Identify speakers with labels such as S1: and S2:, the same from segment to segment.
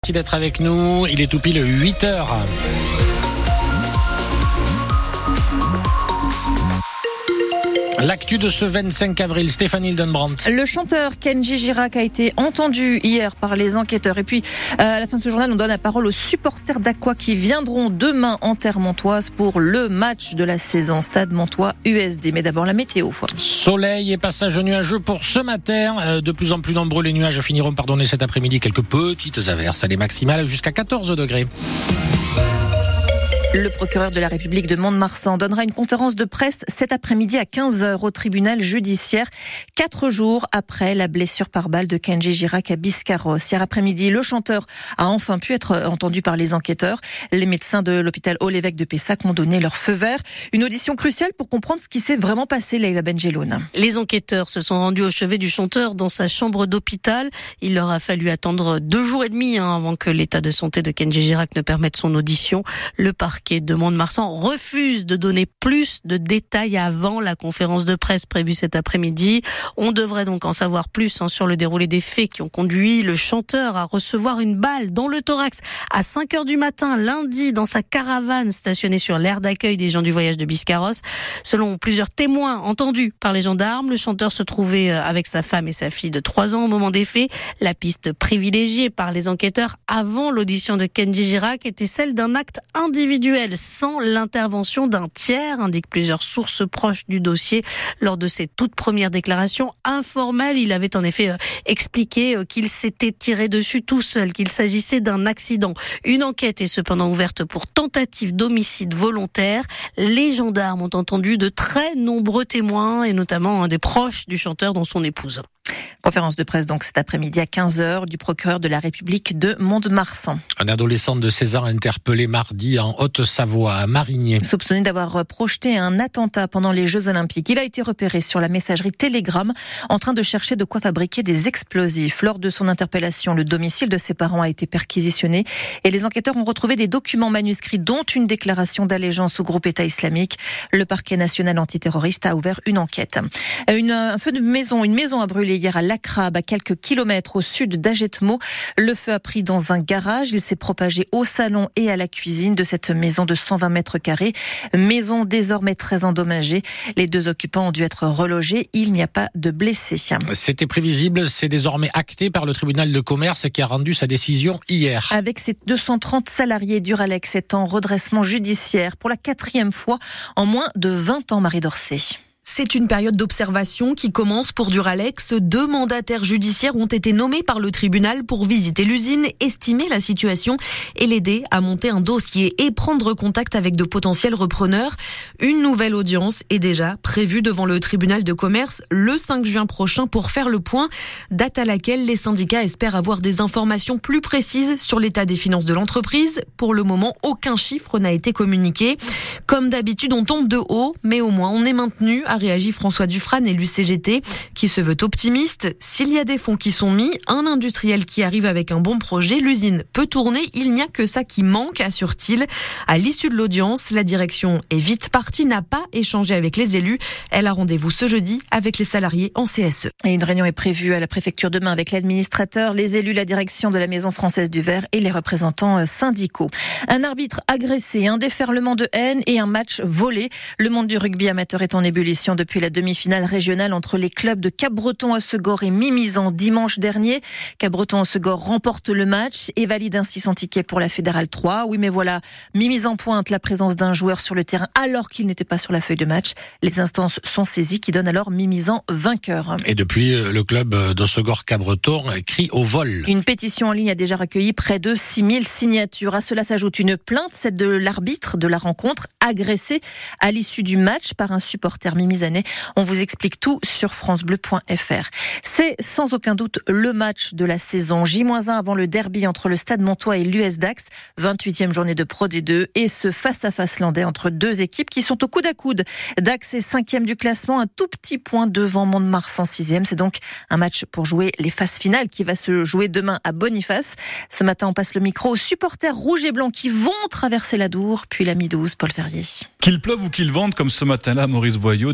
S1: Merci d'être avec nous, il est tout pile 8h. L'actu de ce 25 avril, Stéphanie Hildenbrandt.
S2: Le chanteur Kenji Girac a été entendu hier par les enquêteurs. Et puis, à la fin de ce journal, on donne la parole aux supporters d'Aqua qui viendront demain en terre montoise pour le match de la saison. Stade Montois USD. Mais d'abord, la météo.
S1: Soleil et passage nuageux pour ce matin. De plus en plus nombreux, les nuages finiront par donner cet après-midi quelques petites averses. Les maximales jusqu'à 14 degrés.
S2: Le procureur de la République de Mont-de-Marsan donnera une conférence de presse cet après-midi à 15h au tribunal judiciaire, 4 jours après la blessure par balle de Kenji Girac à Biscarrosse. Hier après-midi, le chanteur a enfin pu être entendu par les enquêteurs. Les médecins de l'hôpital Haut-l'Évêque de Pessac ont donné leur feu vert. Une audition cruciale pour comprendre ce qui s'est vraiment passé, Leïla Benjeloun.
S3: Les enquêteurs se sont rendus au chevet du chanteur dans sa chambre d'hôpital. Il leur a fallu attendre 2 jours et demi avant que l'état de santé de Kenji Girac ne permette son audition. Le parquet de Mont-de-Marsan refuse de donner plus de détails avant la conférence de presse prévue cet après-midi. On devrait donc en savoir plus sur le déroulé des faits qui ont conduit le chanteur à recevoir une balle dans le thorax à 5h du matin lundi dans sa caravane stationnée sur l'aire d'accueil des gens du voyage de Biscarrosse. Selon plusieurs témoins entendus par les gendarmes, le chanteur se trouvait avec sa femme et sa fille de 3 ans au moment des faits. La piste privilégiée par les enquêteurs avant l'audition de Kenji Girac était celle d'un acte individuel sans l'intervention d'un tiers, indiquent plusieurs sources proches du dossier. Lors de ses toutes premières déclarations informelles, il avait en effet expliqué qu'il s'était tiré dessus tout seul, qu'il s'agissait d'un accident. Une enquête est cependant ouverte pour tentative d'homicide volontaire. Les gendarmes ont entendu de très nombreux témoins et notamment des proches du chanteur dont son épouse.
S2: Conférence de presse donc cet après-midi à 15h du procureur de la République de Mont-de-Marsan.
S1: Un adolescent de 16 ans interpellé mardi en Haute-Savoie à Marigné.
S2: Soupçonné d'avoir projeté un attentat pendant les Jeux Olympiques. Il a été repéré sur la messagerie Telegram en train de chercher de quoi fabriquer des explosifs. Lors de son interpellation, le domicile de ses parents a été perquisitionné et les enquêteurs ont retrouvé des documents manuscrits dont une déclaration d'allégeance au groupe État islamique. Le parquet national antiterroriste a ouvert une enquête. Un feu de maison, une maison a brûlé hier à Lacrabe, à quelques kilomètres au sud d'Agetmo. Le feu a pris dans un garage. Il s'est propagé au salon et à la cuisine de cette maison de 120 mètres carrés. Maison désormais très endommagée. Les 2 occupants ont dû être relogés. Il n'y a pas de blessés.
S1: C'était prévisible. C'est désormais acté par le tribunal de commerce qui a rendu sa décision hier.
S2: Avec ses 230 salariés, Duralex est en redressement judiciaire pour la 4e fois en moins de 20 ans, Marie Dorcet.
S4: C'est une période d'observation qui commence pour Duralex. 2 mandataires judiciaires ont été nommés par le tribunal pour visiter l'usine, estimer la situation et l'aider à monter un dossier et prendre contact avec de potentiels repreneurs. Une nouvelle audience est déjà prévue devant le tribunal de commerce le 5 juin prochain pour faire le point, date à laquelle les syndicats espèrent avoir des informations plus précises sur l'état des finances de l'entreprise. Pour le moment, aucun chiffre n'a été communiqué. Comme d'habitude, on tombe de haut, mais au moins on est maintenu, a réagi François Dufrane, élu CGT, qui se veut optimiste. S'il y a des fonds qui sont mis, un industriel qui arrive avec un bon projet, l'usine peut tourner, il n'y a que ça qui manque, assure-t-il. À l'issue de l'audience, la direction est vite partie, n'a pas échangé avec les élus. Elle a rendez-vous ce jeudi avec les salariés en CSE.
S2: Et une réunion est prévue à la préfecture demain avec l'administrateur, les élus, la direction de la Maison française du verre et les représentants syndicaux. Un arbitre agressé, un déferlement de haine et un match volé. Le monde du rugby amateur est en ébullition depuis la demi-finale régionale entre les clubs de Capbreton-Hossegor et Mimizan dimanche dernier. Capbreton-Hossegor remporte le match et valide ainsi son ticket pour la Fédérale 3. Oui, mais voilà, Mimizan pointe la présence d'un joueur sur le terrain alors qu'il n'était pas sur la feuille de match. Les instances sont saisies qui donnent alors Mimizan vainqueur.
S1: Et depuis, le club d'Hossegor-Capbreton crie au vol.
S2: Une pétition en ligne a déjà recueilli près de 6000 signatures. À cela s'ajoute une plainte, celle de l'arbitre de la rencontre, agressé à l'issue du match par un supporter mimizanais. On vous explique tout sur francebleu.fr. C'est sans aucun doute le match de la saison. J-1 avant le derby entre le Stade Montois et l'US Dax, 28e journée de Pro D2 et ce face-à-face landais entre 2 équipes qui sont au coude à coude. Dax est 5e du classement, un tout petit point devant Mont-de-Marsan 6e. C'est donc un match pour jouer les phases finales qui va se jouer demain à Boniface. Ce matin, on passe le micro aux supporters rouges et blancs qui vont traverser la Dour, puis la Mi-12, Paul Ferrier.
S5: Qu'il pleuve ou qu'il vente, comme ce matin-là, Maurice Boyau,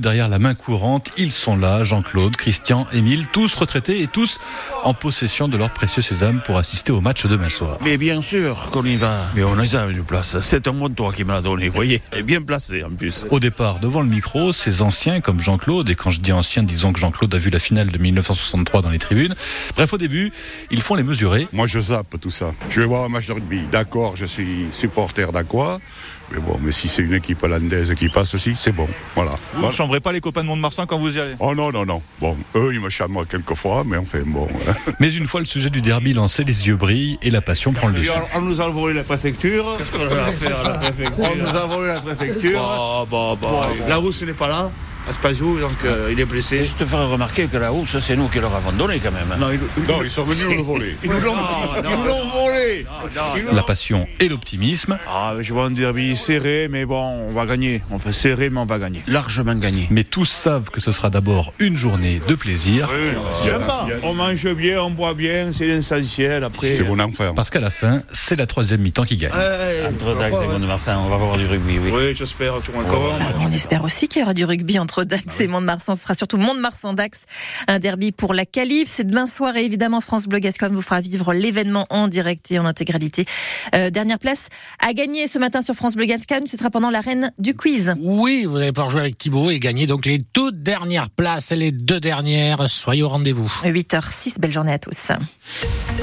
S5: derrière la main courante. Ils sont là, Jean-Claude, Christian, Émile, tous retraités et tous en possession de leur précieux sésame pour assister au match demain soir.
S6: Mais bien sûr qu'on y va. Mais on a jamais une place. C'est un bon toit qui me l'a donné, vous voyez. Et bien placé en plus.
S5: Au départ, devant le micro, ces anciens comme Jean-Claude, et quand je dis anciens, disons que Jean-Claude a vu la finale de 1963 dans les tribunes. Bref, au début, ils font les mesurés.
S7: Moi, je zappe tout ça. Je vais voir un match de rugby. D'accord, je suis supporter d'Aqua. Mais bon, mais si c'est une équipe hollandaise qui passe aussi, c'est bon. Voilà.
S8: Vous ne chambrez pas les copains de Mont-de-Marsan quand vous y allez?
S7: Oh non. Bon, eux, ils me chambrent quelquefois, mais enfin, bon.
S5: Mais une fois le sujet du derby lancé, les yeux brillent et la passion prend le dessus.
S9: On nous a volé la préfecture. Qu'est-ce qu'on va faire à la préfecture? On nous a volé la préfecture. La Rousse n'est pas là. Aspajou, donc il est blessé.
S6: Je te ferai remarquer que la housse, c'est nous qui leur avons donné quand même.
S7: Non, ils sont venus nous le voler.
S9: Ils nous l'ont volé.
S5: La passion et l'optimisme.
S9: Je vois un derby serré, mais bon, on va gagner. On fait serré, mais on va gagner.
S6: Largement gagné.
S5: Mais tous savent que ce sera d'abord une journée de plaisir.
S9: Oui, c'est sympa. On mange bien, on boit bien, c'est l'essentiel. Après,
S7: c'est bon enfer.
S5: Parce qu'à la fin, c'est la troisième mi-temps qui gagne.
S6: Entre Dax et Mont-de-Marsan, on va voir du rugby, oui.
S9: Oui, j'espère.
S2: On espère aussi qu'il y aura du rugby entre Dax et Mont-de-Marsan. Ce sera surtout Mont-de-Marsan-Dax, un derby pour la qualif. C'est demain soir et évidemment France Bleu Gascogne vous fera vivre l'événement en direct et en intégralité. Dernière place à gagner ce matin sur France Bleu Gascogne, ce sera pendant l'arène du quiz.
S1: Oui, vous allez pouvoir jouer avec Thibaut et gagner donc les toutes dernières places, les 2 dernières. Soyez au rendez-vous.
S2: 8h06, belle journée à tous.